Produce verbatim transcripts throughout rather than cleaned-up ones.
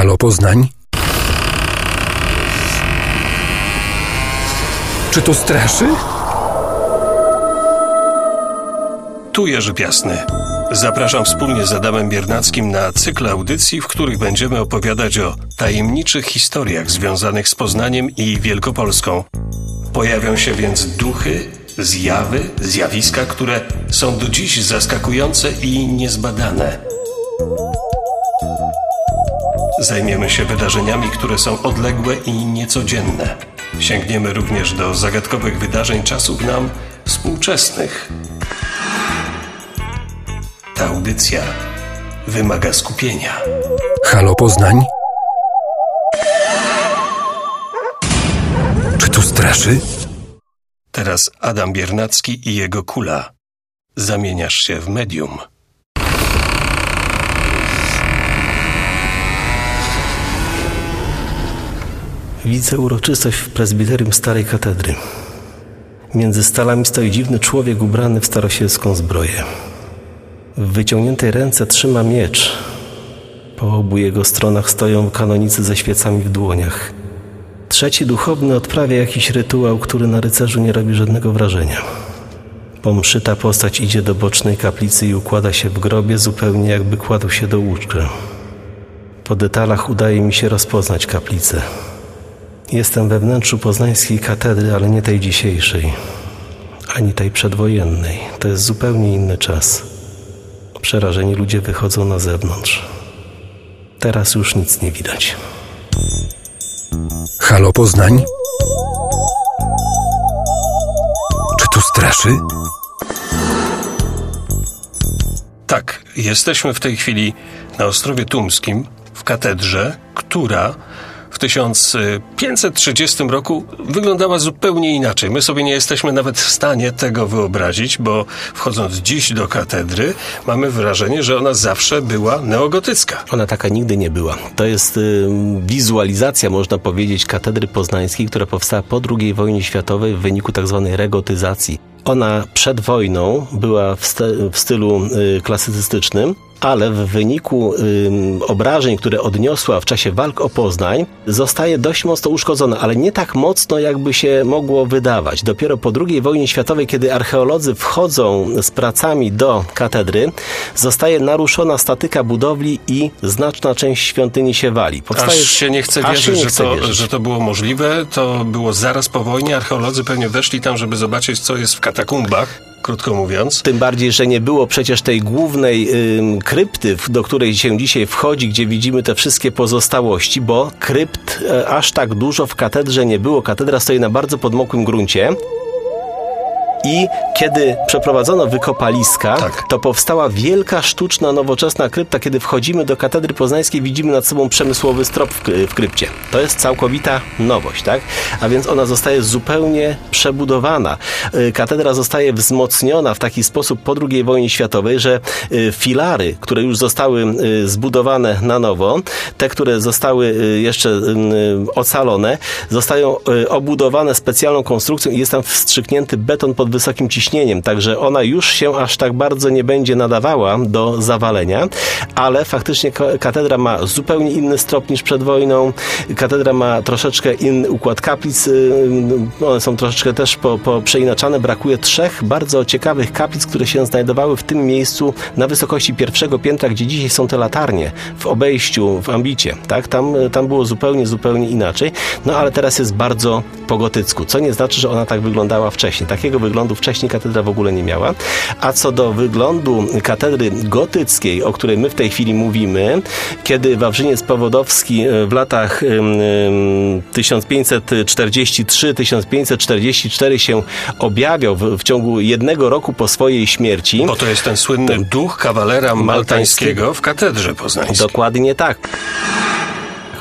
Halo Poznań? Czy to straszy? Tu Jerzy Piasny. Zapraszam wspólnie z Adamem Biernackim na cykl audycji, w których będziemy opowiadać o tajemniczych historiach związanych z Poznaniem i Wielkopolską. Pojawią się więc duchy, zjawy, zjawiska, które są do dziś zaskakujące i niezbadane. Zajmiemy się wydarzeniami, które są odległe i niecodzienne. Sięgniemy również do zagadkowych wydarzeń czasów nam współczesnych. Ta audycja wymaga skupienia. Halo Poznań? Czy to straszy? Teraz Adam Biernacki i jego kula. Zamieniasz się w medium. Widzę uroczystość w prezbiterium Starej Katedry. Między stalami stoi dziwny człowiek ubrany w starosielską zbroję. W wyciągniętej ręce trzyma miecz. Po obu jego stronach stoją kanonicy ze świecami w dłoniach. Trzeci duchowny odprawia jakiś rytuał, który na rycerzu nie robi żadnego wrażenia. Po mszy ta postać idzie do bocznej kaplicy i układa się w grobie, zupełnie jakby kładł się do łóżka. Po detalach udaje mi się rozpoznać kaplicę. Jestem we wnętrzu poznańskiej katedry, ale nie tej dzisiejszej, ani tej przedwojennej. To jest zupełnie inny czas. Przerażeni ludzie wychodzą na zewnątrz. Teraz już nic nie widać. Halo Poznań? Czy to straszy? Tak, jesteśmy w tej chwili na Ostrowie Tumskim, w katedrze, która w tysiąc pięćset trzydziestym roku wyglądała zupełnie inaczej. My sobie nie jesteśmy nawet w stanie tego wyobrazić, bo wchodząc dziś do katedry, mamy wrażenie, że ona zawsze była neogotycka. Ona taka nigdy nie była. To jest y, wizualizacja, można powiedzieć, katedry poznańskiej, która powstała po drugiej wojnie światowej w wyniku tak zwanej regotyzacji. Ona przed wojną była w, st- w stylu y, klasycystycznym, ale w wyniku y, obrażeń, które odniosła w czasie walk o Poznań, zostaje dość mocno uszkodzona, ale nie tak mocno, jakby się mogło wydawać. Dopiero po drugiej wojnie światowej, kiedy archeolodzy wchodzą z pracami do katedry, zostaje naruszona statyka budowli i znaczna część świątyni się wali. Powstaje... Aż się nie chce wierzyć, nie że, chce to, wierzyć. że to było możliwe. To było zaraz po wojnie. Archeolodzy pewnie weszli tam, żeby zobaczyć, co jest w katakumbach. Krótko mówiąc. Tym bardziej, że nie było przecież tej głównej y, krypty, do której się dzisiaj wchodzi, gdzie widzimy te wszystkie pozostałości, bo krypt y, aż tak dużo w katedrze nie było. Katedra stoi na bardzo podmokłym gruncie. I kiedy przeprowadzono wykopaliska, tak. to powstała wielka, sztuczna, nowoczesna krypta. Kiedy wchodzimy do katedry poznańskiej, widzimy nad sobą przemysłowy strop w, w krypcie. To jest całkowita nowość, tak? A więc ona zostaje zupełnie przebudowana. Katedra zostaje wzmocniona w taki sposób po drugiej wojnie światowej, że filary, które już zostały zbudowane na nowo, te, które zostały jeszcze ocalone, zostają obudowane specjalną konstrukcją i jest tam wstrzyknięty beton pod wysokim ciśnieniem, także ona już się aż tak bardzo nie będzie nadawała do zawalenia, ale faktycznie katedra ma zupełnie inny strop niż przed wojną. Katedra ma troszeczkę inny układ kaplic, one są troszeczkę też po, po przeinaczane. Brakuje trzech bardzo ciekawych kaplic, które się znajdowały w tym miejscu na wysokości pierwszego piętra, gdzie dzisiaj są te latarnie, w obejściu, w ambicie, tak? Tam, tam było zupełnie, zupełnie inaczej, no ale teraz jest bardzo po gotycku, co nie znaczy, że ona tak wyglądała wcześniej. Takiego wyglądu wcześniej katedra w ogóle nie miała. A co do wyglądu katedry gotyckiej, o której my w tej chwili mówimy, kiedy Wawrzyniec Powodowski w latach tysiąc pięćset czterdziesty trzeci do tysiąc pięćset czterdziestego czwartego się objawiał w, w ciągu jednego roku po swojej śmierci. Bo to jest ten słynny duch kawalera maltańskiego w katedrze poznańskiej. Dokładnie tak.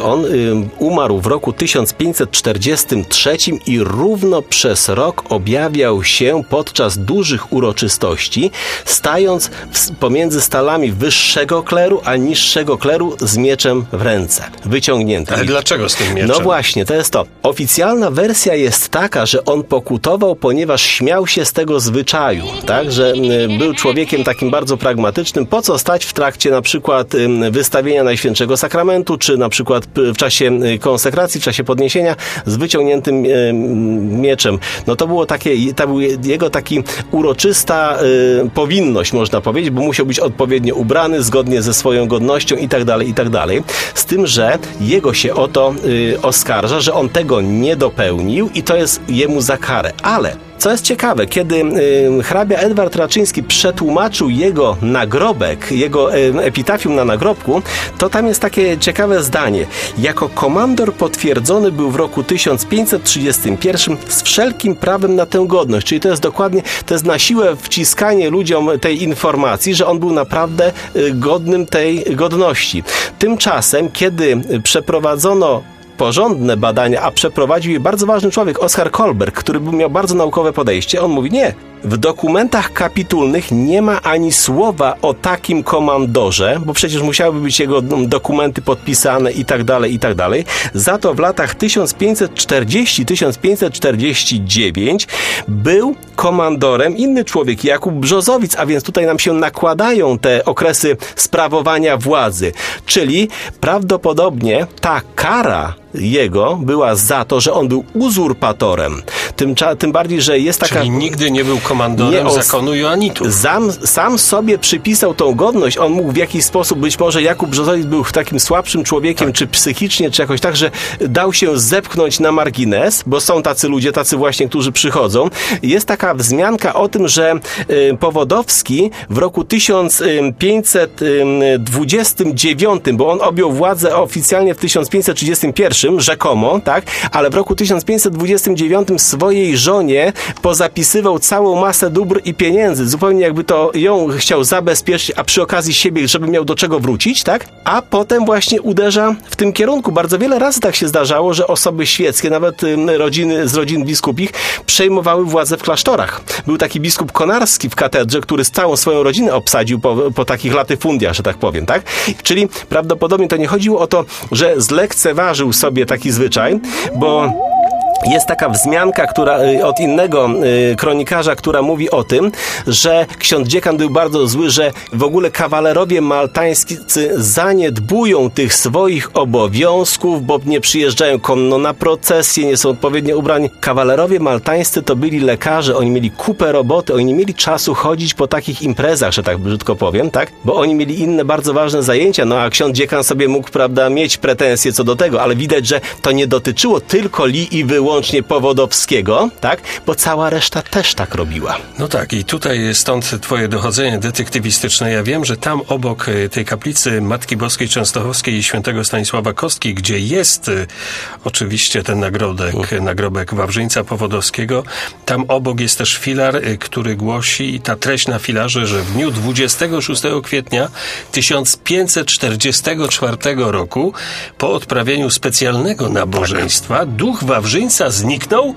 On y, umarł w roku tysiąc pięćset czterdziestym trzecim i równo przez rok objawiał się podczas dużych uroczystości, stając w, pomiędzy stalami wyższego kleru a niższego kleru z mieczem w ręce, wyciągniętym. Ale dlaczego z tym mieczem? No właśnie, to jest to. Oficjalna wersja jest taka, że on pokutował, ponieważ śmiał się z tego zwyczaju, tak, że y, był człowiekiem takim bardzo pragmatycznym. Po co stać w trakcie na przykład y, wystawienia Najświętszego Sakramentu, czy na przykład w czasie konsekracji, w czasie podniesienia z wyciągniętym y, mieczem. No to było takie, to był jego taki uroczysta y, powinność, można powiedzieć, bo musiał być odpowiednio ubrany, zgodnie ze swoją godnością i tak dalej, i tak dalej. Z tym, że jego się o to y, oskarża, że on tego nie dopełnił i to jest jemu za karę. Ale co jest ciekawe, kiedy y, hrabia Edward Raczyński przetłumaczył jego nagrobek, jego y, epitafium na nagrobku, to tam jest takie ciekawe zdanie. Jako komandor potwierdzony był w roku tysiąc pięćset trzydziestym pierwszym z wszelkim prawem na tę godność. Czyli to jest dokładnie, to jest na siłę wciskanie ludziom tej informacji, że on był naprawdę y, godnym tej godności. Tymczasem, kiedy przeprowadzono porządne badania, a przeprowadził je bardzo ważny człowiek, Oskar Kolberg, który miał bardzo naukowe podejście. On mówi, nie, w dokumentach kapitulnych nie ma ani słowa o takim komandorze, bo przecież musiałyby być jego dokumenty podpisane i tak dalej, i tak dalej. Za to w latach tysiąc pięćset czterdziestym do tysiąc pięćset czterdziestego dziewiątego był komandorem inny człowiek, Jakub Brzozowicz, a więc tutaj nam się nakładają te okresy sprawowania władzy. Czyli prawdopodobnie ta kara jego była za to, że on był uzurpatorem. Tym, tym bardziej, że jest taka... Czyli nigdy nie był komandorem nie, zakonu Joannitów. Sam, sam sobie przypisał tą godność. On mógł w jakiś sposób, być może Jakub Brzozowicz był takim słabszym człowiekiem, tak. czy psychicznie, czy jakoś tak, że dał się zepchnąć na margines, bo są tacy ludzie, tacy właśnie, którzy przychodzą. Jest taka wzmianka o tym, że y, Powodowski w roku tysiąc pięćset dwudziestym dziewiątym, bo on objął władzę oficjalnie w tysiąc pięćset trzydziestym pierwszym, rzekomo, tak, ale w roku tysiąc pięćset dwudziestym dziewiątym swojej żonie pozapisywał całą masę dóbr i pieniędzy, zupełnie jakby to ją chciał zabezpieczyć, a przy okazji siebie, żeby miał do czego wrócić, tak, a potem właśnie uderza w tym kierunku. Bardzo wiele razy tak się zdarzało, że osoby świeckie, nawet rodziny z rodzin biskupich, przejmowały władzę w klasztorach. Był taki biskup Konarski w katedrze, który z całą swoją rodzinę obsadził po, po takich latyfundiach, że tak powiem, tak, czyli prawdopodobnie to nie chodziło o to, że zlekceważył sobie taki zwyczaj, bo jest taka wzmianka, która od innego y, kronikarza, która mówi o tym, że ksiądz dziekan był bardzo zły, że w ogóle kawalerowie maltańscy zaniedbują tych swoich obowiązków, bo nie przyjeżdżają konno na procesję, nie są odpowiednio ubrani. Kawalerowie maltańscy to byli lekarze, oni mieli kupę roboty, oni nie mieli czasu chodzić po takich imprezach, że tak brzydko powiem, tak? Bo oni mieli inne bardzo ważne zajęcia, no a ksiądz dziekan sobie mógł, prawda, mieć pretensje co do tego, ale widać, że to nie dotyczyło tylko li i wyłącznie Łącznie Powodowskiego, tak? Bo cała reszta też tak robiła. No tak, i tutaj stąd twoje dochodzenie detektywistyczne. Ja wiem, że tam obok tej kaplicy Matki Boskiej Częstochowskiej i świętego Stanisława Kostki, gdzie jest y, oczywiście ten nagrobek, uh. nagrobek Wawrzyńca Powodowskiego, tam obok jest też filar, y, który głosi, ta treść na filarze, że w dniu dwudziestego szóstego kwietnia tysiąc pięćset czterdziestego czwartego roku po odprawieniu specjalnego nabożeństwa duch Wawrzyńca zniknął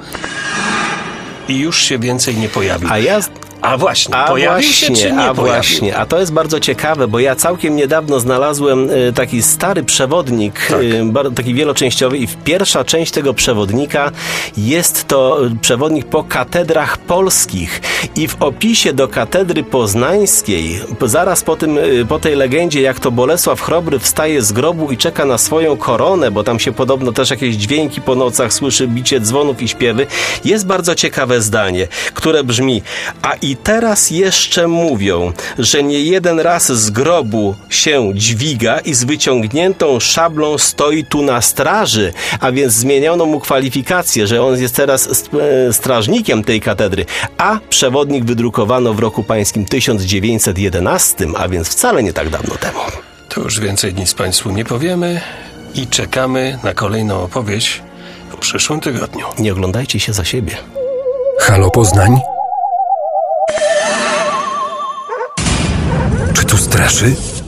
i już się więcej nie pojawił. A ja... A właśnie, a pojawił właśnie, się, czy nie a pojawił? właśnie, a to jest bardzo ciekawe, bo ja całkiem niedawno znalazłem y, taki stary przewodnik, tak. y, bardzo, taki wieloczęściowy i pierwsza część tego przewodnika jest to przewodnik po katedrach polskich i w opisie do katedry poznańskiej, zaraz po tym, y, po tej legendzie, jak to Bolesław Chrobry wstaje z grobu i czeka na swoją koronę, bo tam się podobno też jakieś dźwięki po nocach słyszy, bicie dzwonów i śpiewy, jest bardzo ciekawe zdanie, które brzmi: a i teraz jeszcze mówią, że nie jeden raz z grobu się dźwiga i z wyciągniętą szablą stoi tu na straży, a więc zmieniono mu kwalifikację, że on jest teraz strażnikiem tej katedry, a przewodnik wydrukowano w roku pańskim tysiąc dziewięćset jedenastym, a więc wcale nie tak dawno temu. To już więcej nic Państwu nie powiemy i czekamy na kolejną opowieść w przyszłym tygodniu. Nie oglądajcie się za siebie. Halo Poznań? Czy tu straszy?